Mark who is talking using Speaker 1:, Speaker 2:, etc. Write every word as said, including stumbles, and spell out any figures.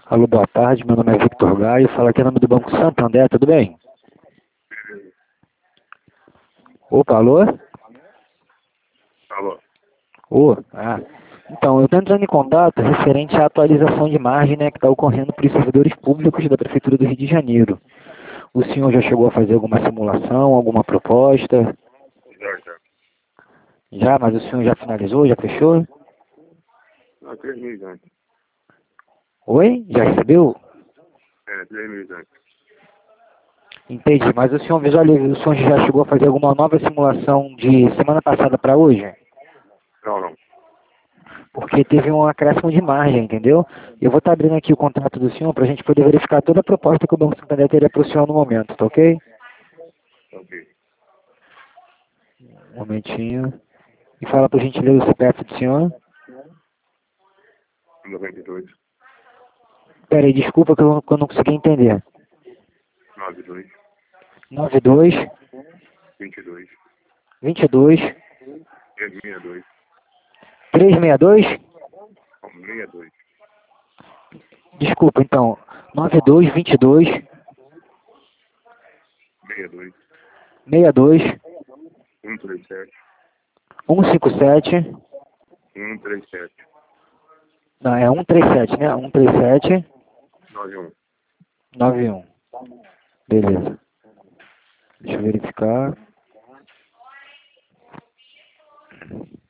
Speaker 1: Alô, boa tarde, meu nome é Victor Gaio, falo aqui em nome do Banco Santander, tudo bem? Opa, alô?
Speaker 2: Alô?
Speaker 1: Ô, ah, então, eu estou entrando em contato referente à atualização de margem, né, que está ocorrendo para os servidores públicos da Prefeitura do Rio de Janeiro. O senhor já chegou a fazer alguma simulação, alguma proposta?
Speaker 2: Já, já.
Speaker 1: Já, mas o senhor já finalizou, já fechou?
Speaker 2: Não, três meses antes.
Speaker 1: Oi? Já recebeu?
Speaker 2: É, três meses antes.
Speaker 1: Entendi, mas o senhor visualizou, o senhor já chegou a fazer alguma nova simulação de semana passada para hoje?
Speaker 2: Não, não.
Speaker 1: Porque teve um acréscimo de margem, entendeu? Eu vou estar abrindo aqui o contrato do senhor para a gente poder verificar toda a proposta que o Banco Santander teria para o senhor no momento, tá ok?
Speaker 2: Ok.
Speaker 1: Um momentinho. E fala por gentileza o C P F do senhor.
Speaker 2: noventa e dois,
Speaker 1: Pera aí, desculpa que eu, não- que eu não consegui entender.
Speaker 2: noventa e dois,
Speaker 1: nove dois,
Speaker 2: vinte e dois,
Speaker 1: vinte e dois,
Speaker 2: sessenta e dois,
Speaker 1: trezentos e sessenta e dois?
Speaker 2: sessenta e dois,
Speaker 1: Desculpa, então. nove dois, vinte e dois,
Speaker 2: sessenta e dois,
Speaker 1: sessenta e dois,
Speaker 2: cento e trinta e sete,
Speaker 1: cento e cinquenta e sete.
Speaker 2: cento e trinta e sete,
Speaker 1: Não, é cento e trinta e sete, né? cento e trinta e sete,
Speaker 2: noventa e um.
Speaker 1: noventa e um. Beleza. Deixa eu verificar.